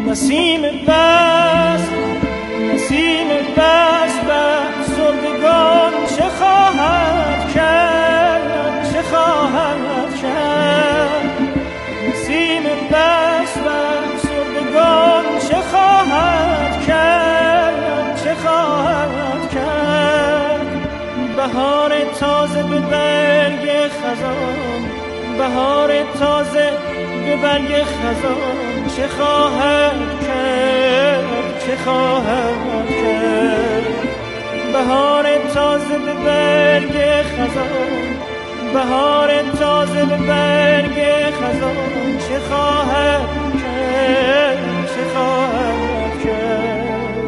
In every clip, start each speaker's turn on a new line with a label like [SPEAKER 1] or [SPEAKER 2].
[SPEAKER 1] نسیم بست بر سردگان چه خواهد کرد چه خواهد کرد نسیم بست بر سردگان چه خواهد کرد چه خواهد کرد بهار تازه به برگ خزان بهار تازه به برگ خزان چه خواهد کرد چه خواهد کرد بهار تازه به برگ خزان بهار تازه به برگ خزان چه خواهد کرد چه خواهد کرد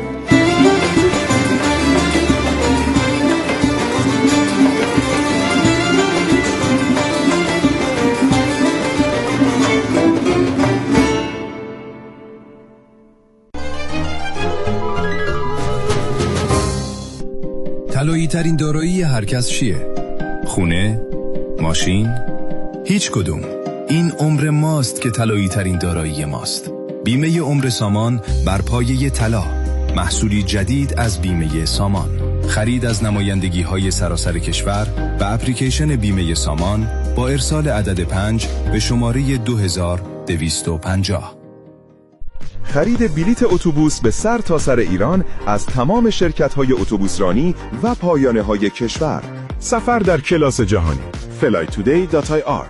[SPEAKER 2] طلایی ترین دارایی هر کس چیه؟ خونه؟ ماشین؟ هیچ کدوم. این عمر ماست که طلایی ترین دارایی ماست. بیمه عمر سامان بر پایه طلا، محصولی جدید از بیمه سامان. خرید از نمایندگی های سراسر کشور و اپلیکیشن بیمه سامان با ارسال عدد 5 به شماره 2250.
[SPEAKER 3] خرید بلیت اتوبوس به سر تا سر ایران از تمام شرکت‌های اتوبوسرانی و پایانه‌های کشور. سفر در کلاس جهانی. flytoday.ir.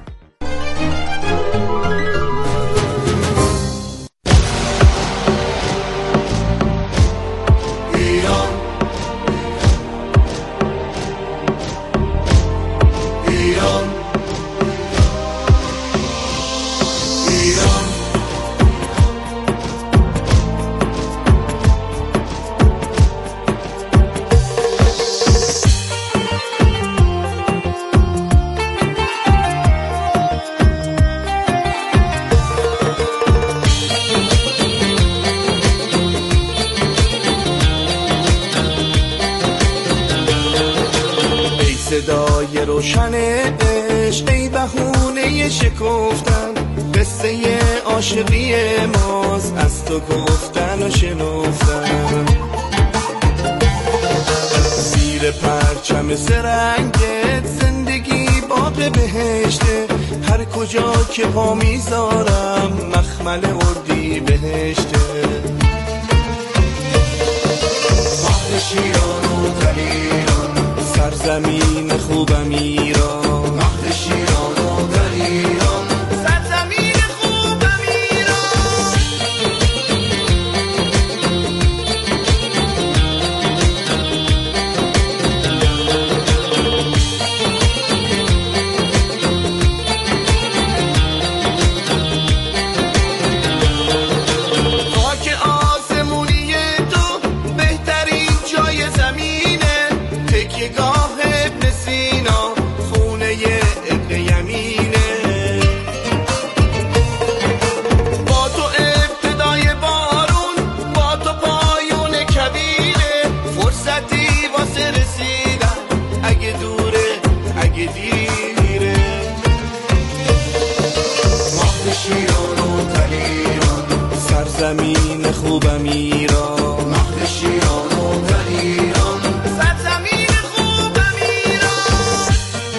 [SPEAKER 4] صدای روشن عشق ای بهونه شکفتن قصه عاشقی ماست از تو گفتن و شنفتن زیر پرچم سرنگت زندگی باغ بهشته هر کجا که پا میذارم مخمل اردی بهشته مهد شیران و دلیران سرزمین خوبم ایران مهد شیران و دلیران سرزمین خوبم ایران خاک آسمونی تو بهترین جای زمینه تکیه‌گاه ابن سینا خونه ابن یمینه با تو ابتدای بارون با تو پایون کبیره فرصتی واسه رسیدن اگه دوره اگه دیره مهد شیران و دلیران سرزمین خوبم ایران مهد شیران و دلیران سرزمین خوبم ایران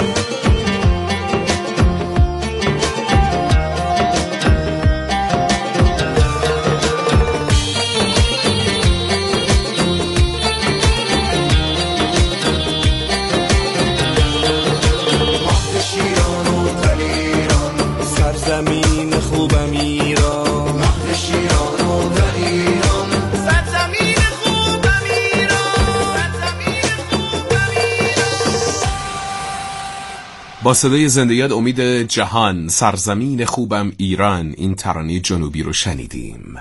[SPEAKER 4] مهد شیران و دلیران سرزمین خوبم ایران مهد شیران و دلیران سرزمین خوبم ایران سرزمین خوبم ایران
[SPEAKER 5] با صدای زندگیت امید جهان سرزمین خوبم ایران این ترانه جنوبی رو شنیدیم.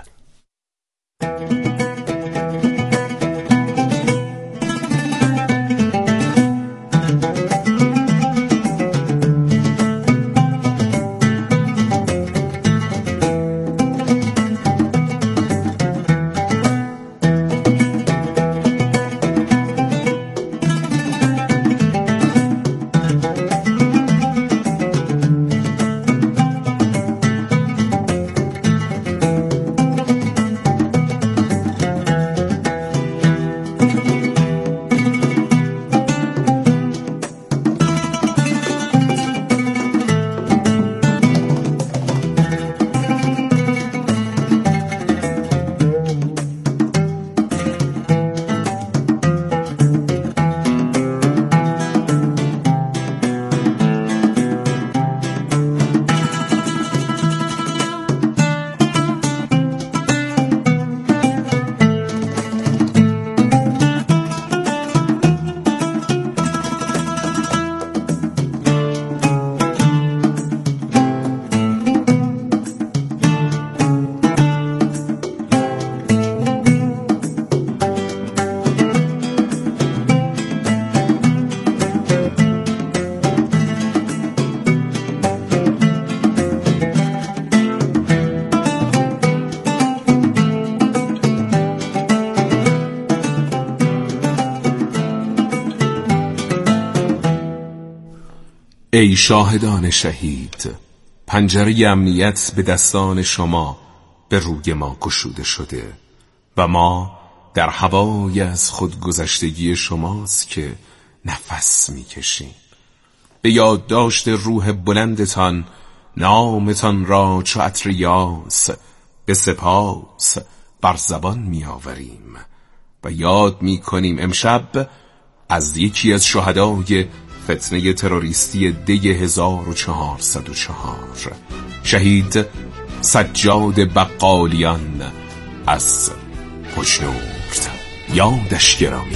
[SPEAKER 5] ای شاهدان شهید، پنجره امنیت به دستان شما به روی ما گشوده شده و ما در هوای از خودگذشتگی شماست که نفس میکشیم. به یادداشت روح بلندتان نامتان را چو عطر یاس به سپاس بر زبان میآوریم و یاد میکنیم امشب از یکی از شهدای فتنه تروریستی دی 1404 شهید سجاد بقالیان از پشنورد. یادش گرامی.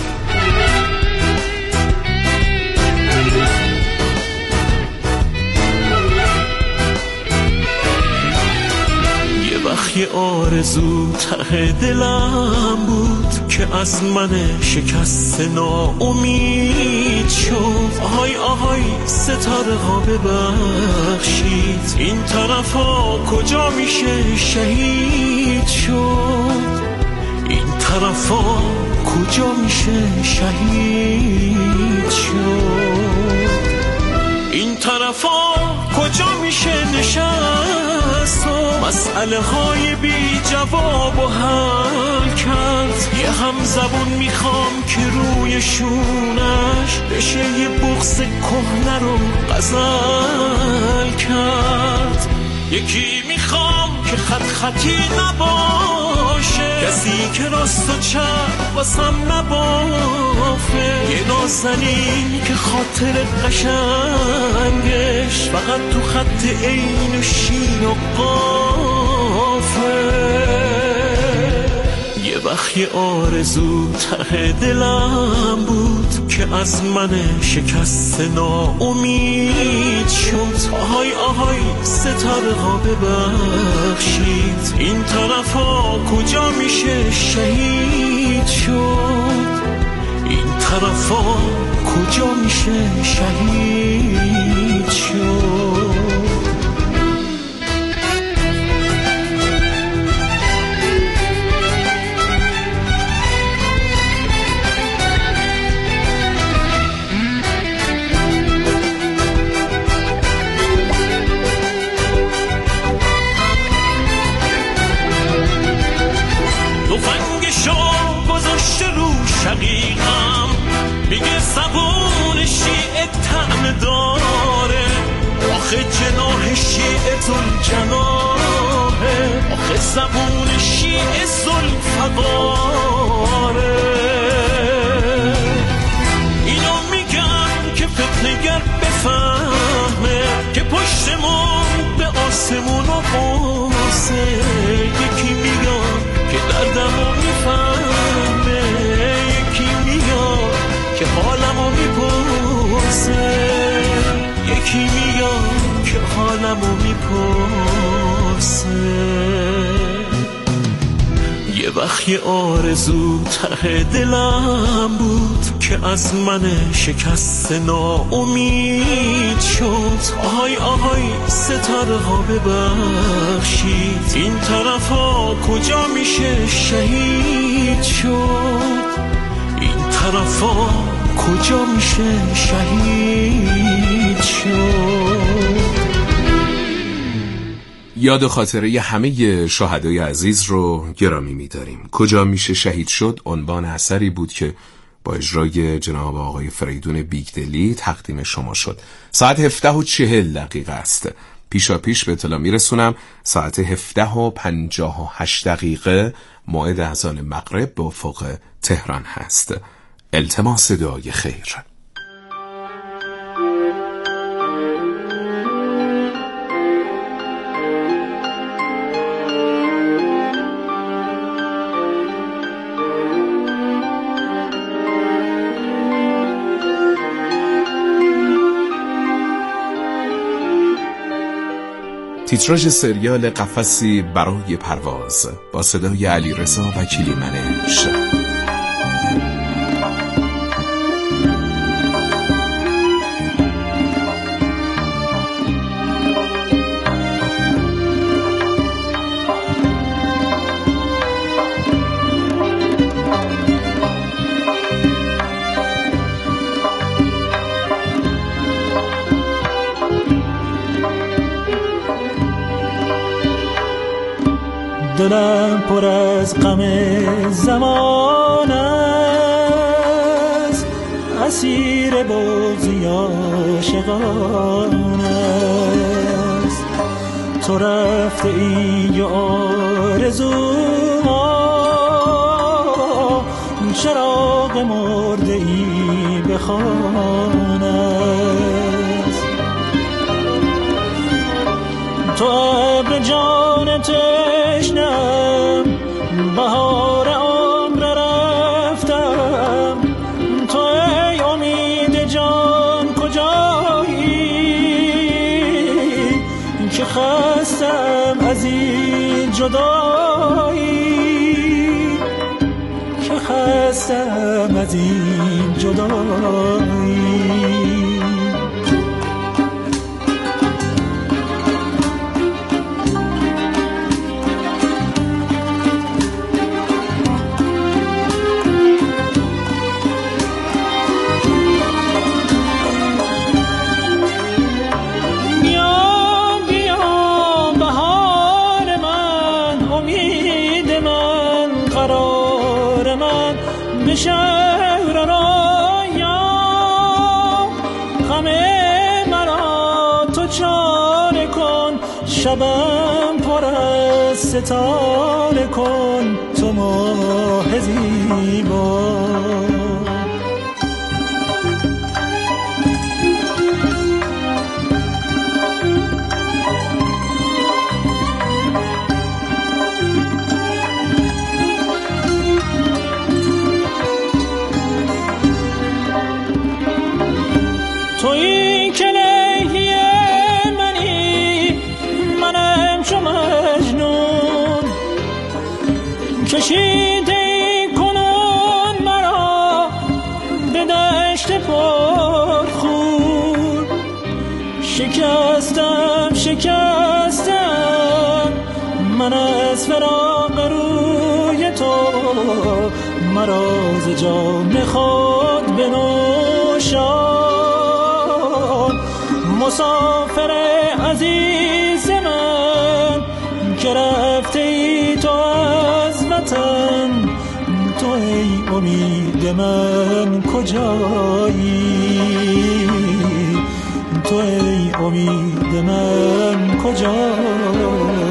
[SPEAKER 4] یه آرزو ته دلم بود که از من شکست ناامید شد. آهای آهای ستاره ها ببخشید، این طرفا کجا میشه شهید شد؟ این طرفا کجا میشه شهید شد؟ این طرفا کجا میشه نشست و مسئله های بی جواب و حل کرد؟ یه هم زبون میخوام که روی شونش بشه یه بغض کهنه رو غزل کرد. یکی میخوام که خط خطی نباشه، کسی که راست و چپ واسم نبافه، یه نازنین که خاطر قشنگش فقط تو خط عین و شین و قافه. یه وقت یه آرزو ته دلم بود که از من شکست ناامید شد. آهای آهای ستاره ها ببخشید، این طرفا کجا میشه شهید شد؟ این طرفا کجا میشه شهید شد؟ شقیقم میگه زبون شیعه طعم داره، آخه جناح شیعه ذوالجناحه، آخه زبون شیعه ذوالفقاره. اینو میگم که فتنه‌گر بفهمه که پشتمون به آسمون و قوسه. یکی میگم که دردمو میفهمه، که حالمو میپرسه، یکی میگم که حالمو میپرسه. یه وقت یه آرزو ته دلم بود که از من شکست ناامید شد. آهای آهای ستاره ها ببخشید، این طرفا کجا میشه شهید شد؟ این طرفا کجا میشه شهید شد؟
[SPEAKER 5] یاد و خاطره همه شهدای عزیز رو گرامی می‌داریم. کجا میشه شهید شد عنوان اثری بود که با اجرای جناب آقای فریدون بیگدلی تقدیم شما شد. ساعت 17:40 است. پیشا پیش به اطلاع میرسونم ساعت 17:58 موعد اذان مغرب به افق تهران هست. التماس دعای خیر. تیتراژ سریال قفسی برای پرواز با صدای علیرضا وکیلی منش.
[SPEAKER 1] دلم پر از غم زمان است، اسیر بغضی عاشقان است. تو رفته ای و آرزوها چراغ مرده ای به خانه است. تو ابر جان تشنم، بهار عمر رفتم، تو ای امید جان کجایی که خستم از این جدایی، که خستم از این جدایی. شهر رایا غم مرا تو چاره کن، شبم پر از ستاره کن تو ماه زیبا. تویی که لیلی منی، منم چو مجنون، کشیده کنون مرا به دشت پرخون. شکستم شکستم من از فراق روی تو، مرا ز جام خود بنوشان. مسافر عزیز من که رفته ای تو از وطن، تو ای امید من کجایی، تو ای امید من کجایی.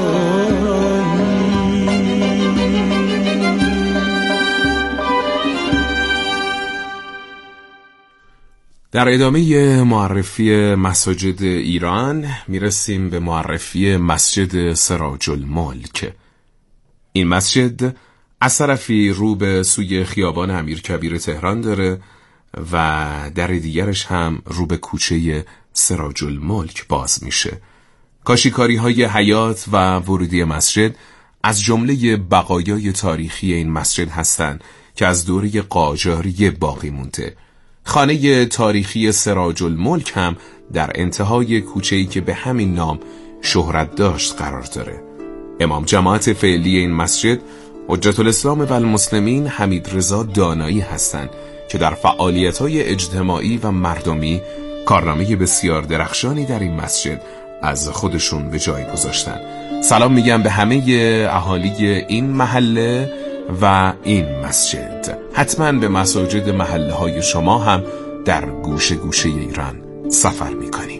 [SPEAKER 5] در ادامه معرفی مساجد ایران میرسیم به معرفی مسجد سراج الملک. این مسجد از طرفی رو به سوی خیابان امیرکبیر تهران داره و در دیگرش هم رو به کوچه سراج الملک باز میشه. کاشیکاری های حیاط و ورودی مسجد از جمله بقایای تاریخی این مسجد هستند که از دوره قاجاری باقی مونده. خانه تاریخی سراج الملک هم در انتهای کوچه‌ای که به همین نام شهرت داشت قرار داره. امام جماعت فعلی این مسجد حجت الاسلام و المسلمین حمیدرضا دانایی هستند که در فعالیت‌های اجتماعی و مردمی کارنامه بسیار درخشانی در این مسجد از خودشون به جای گذاشتن. سلام میگم به همه اهالی این محله و این مسجد. حتما به مساجد محله های شما هم در گوشه گوشه ایران سفر میکنیم.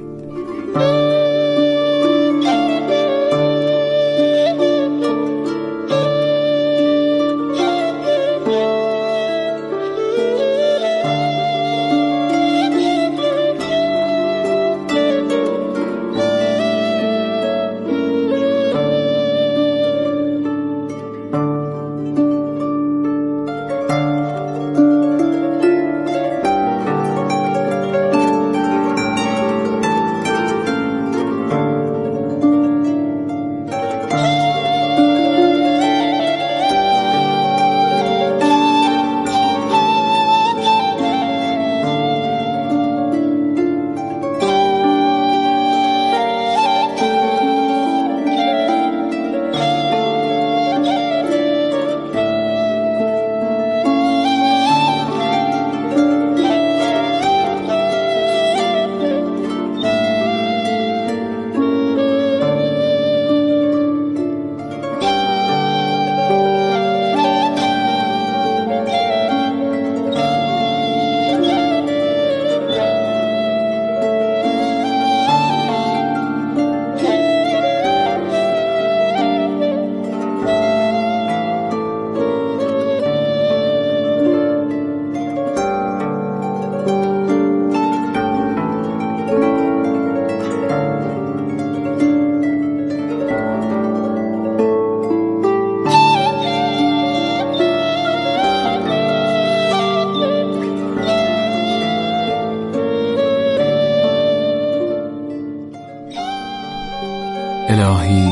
[SPEAKER 5] الهی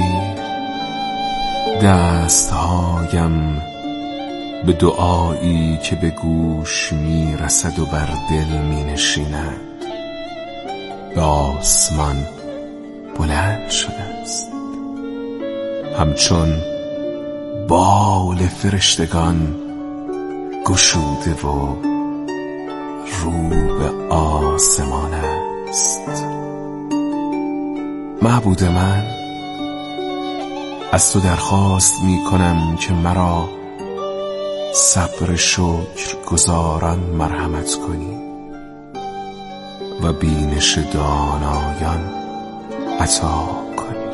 [SPEAKER 5] دستهایم به دعایی که به گوش می رسد و بر دل می نشیند به آسمان بلند شده است، همچون بال فرشتگان گشوده و رو به آسمان است. معبود من، از تو درخواست می کنم که مرا صبر شکر گزاران مرحمت کنی و بینش دانایان عطا کنی.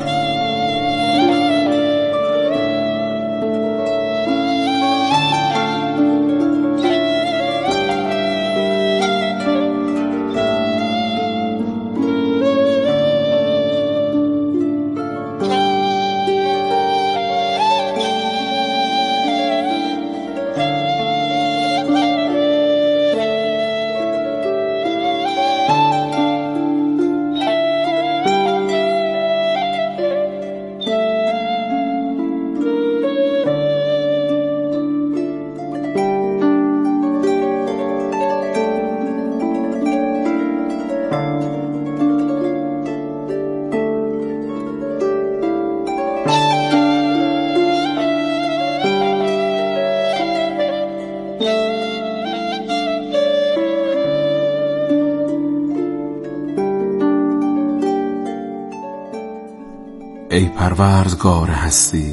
[SPEAKER 5] ای پروردگار هستی،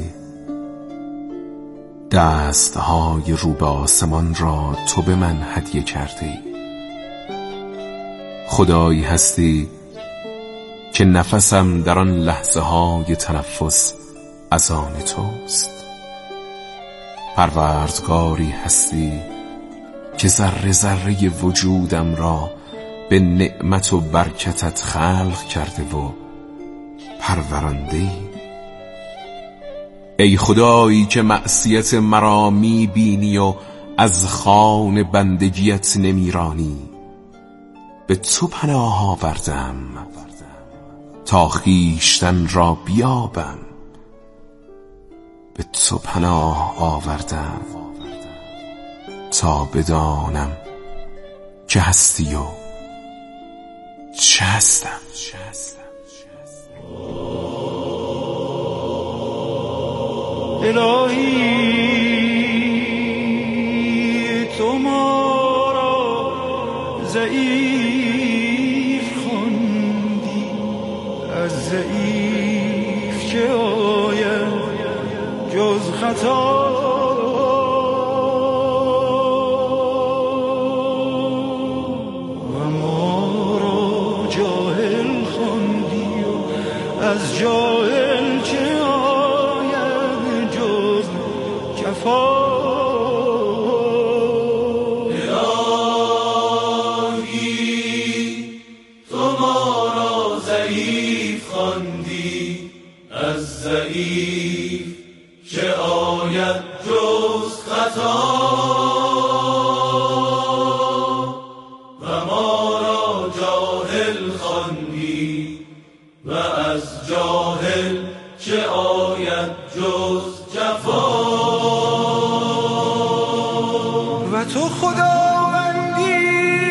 [SPEAKER 5] دستهای رو به آسمان را تو به من هدیه کرده ای. خدایی هستی که نفسم در آن لحظه های تنفس از آن توست. پروردگاری هستی که ذره ذره وجودم را به نعمت و برکتت خلق کرده و پرورانده‌ای. ای خدایی که معصیت مرا می‌بینی و از خوان بندگیت نمیرانی، به تو پناه آوردم تا خویشتن را بیابم. به تو پناه آوردم تا بدانم که هستی و چه هستم.
[SPEAKER 1] الهی تو ما را ضعیف خواندی، از ضعیف چه آید جز خطا. و ما را جاهل خواندی و از جاهل چه
[SPEAKER 4] الهی تو ما را ضعیف خواندی، از ضعیف چه آید جز خطا. و ما را جاهل خواندی و از جاهل چه آید جز جفا.
[SPEAKER 1] و تو خداوندی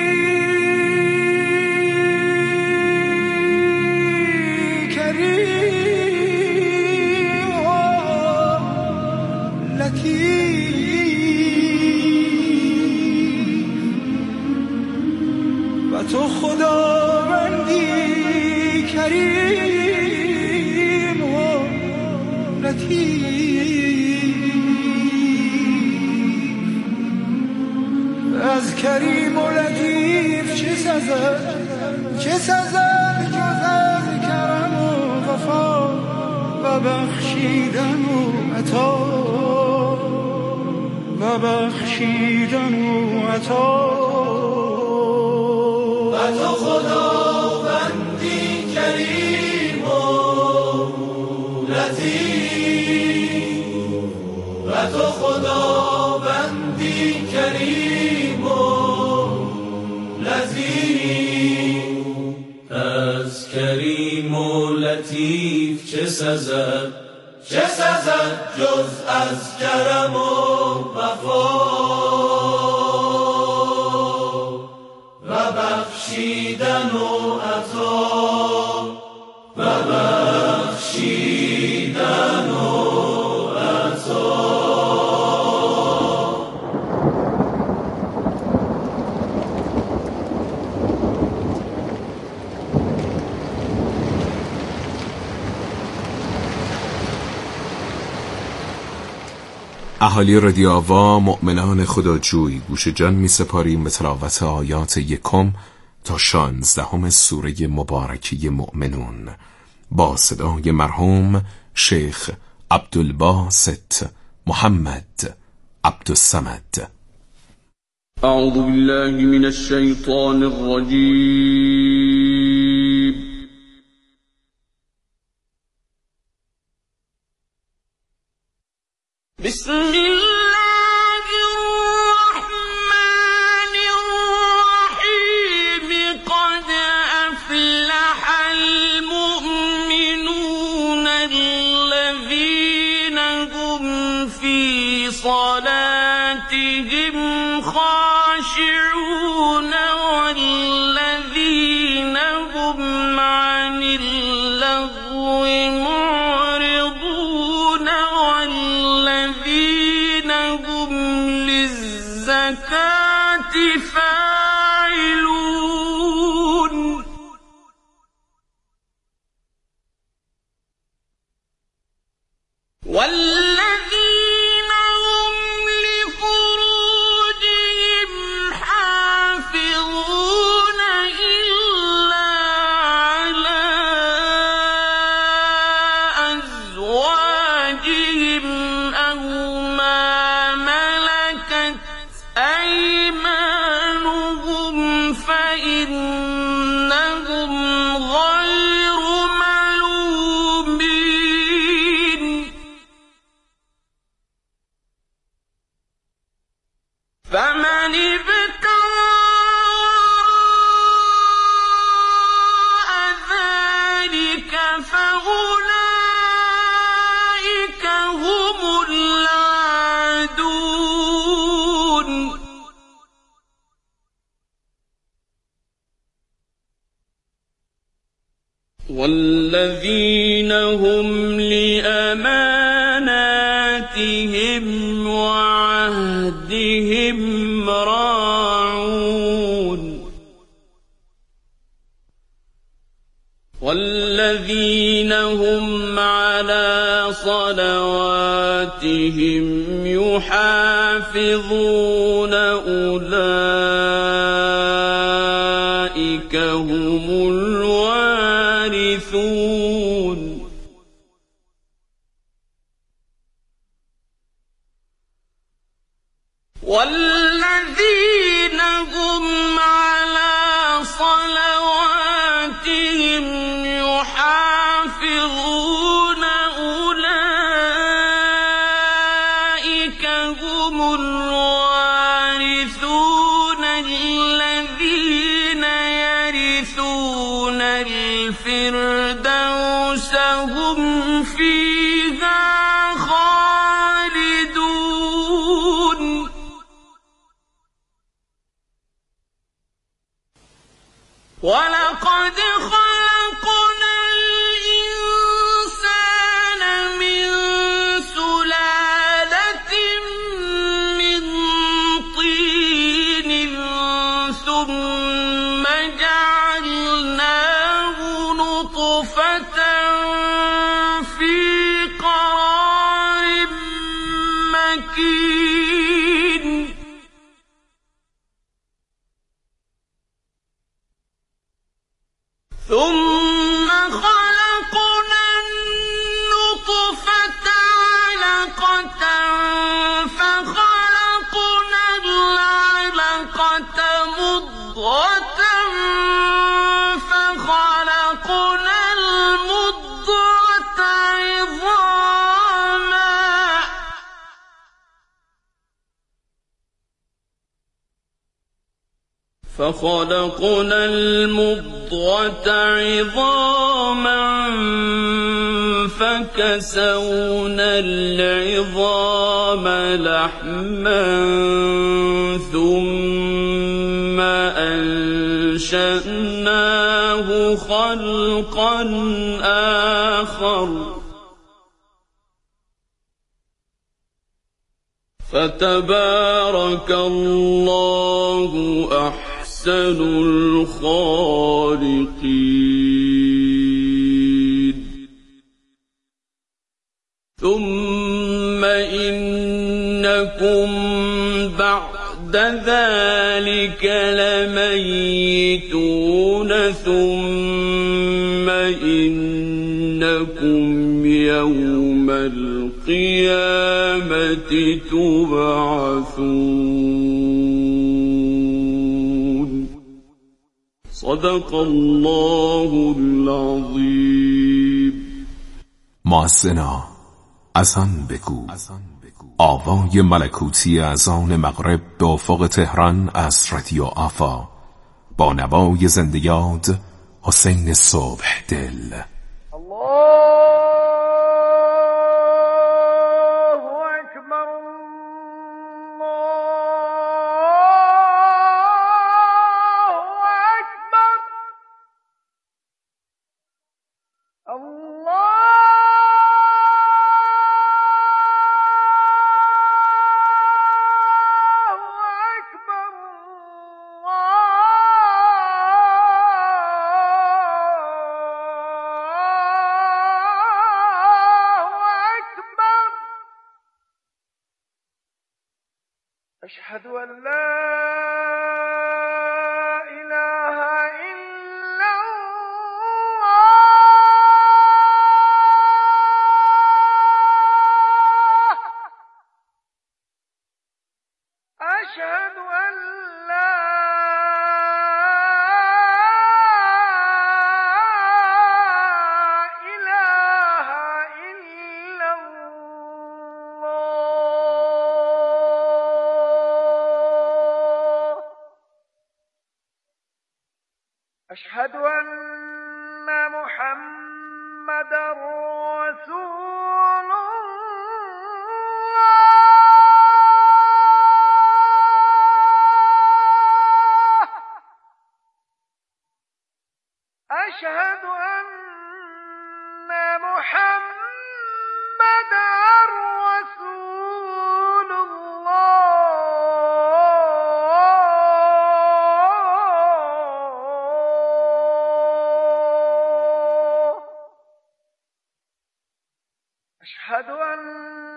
[SPEAKER 1] کریم و لطیف، و تو خداوندی کریم و لطیف. از کریم و لطیف چه سزد، چه سزد جز از کرم و وفا و بخشیدن و عطا، و بخشیدن و عطا.
[SPEAKER 4] و تو خداوندی کریم و لطیف، و تو خداوندی کریم و لطیف. از کریم و لطیف چه سزد جز از کرم و وفا و بخشیدن و عطا و بخشیدن و عطا.
[SPEAKER 5] اهالی رادیو آوا، مؤمنان خداجوی، گوش جان می سپاریم به تلاوت آیات 1 تا 16 سوره مبارکه مؤمنون با صدای مرحوم شیخ عبدالباسط محمد عبدالصمد.
[SPEAKER 6] اعوذ بالله من الشیطان الرجیم. بسم الله الرحمن الرحيم. قد أفلح المؤمنون الذين هم في صلاتهم خاشعون والذين هم عن اللغو معرضون والذين هم للزكاة فاعلون. والذين هم لفروجهم حافظون إلا على أزواجهم أو ما ملكت أيمانهم فإنهم غير ملومين. فمن ابتغى ذلك فأولئك هم العادون. والذين هم لأماناتهم وعهدهم راعون. والذين هم على صلواتهم يحافظون أولئك هم الوارثون. والذين هم على صلواتهم يحافظون أولئك هم الوارثون الذين يرثون الفردوس هم فيها خالدون. ولقد خلقنا الإنسان من سلالة من طين ثم جعلناه نطفة في قرار مكين. ثم خلقنا النطفة علقة فخلقنا العلقة مضغة فخلقنا المضغة عظاما فكسونا العظام لحما ثم أنشأناه خلقا آخر فتبارك الله أحسن الخالقين ثم إنكم بعد ذلك لميتون ثم إنكم يوم القيامة تبعثون صدق الله العظیم.
[SPEAKER 5] مؤذنا اذان بگو. آوای ملکوتی اذان مغرب به افق تهران از رادیو آفا با نوای زنده یاد حسین صبح دل.
[SPEAKER 1] أشهد أن لا إله إلا الله أشهد أن لا إله إلا الله أشهد أن محمدا رسول الله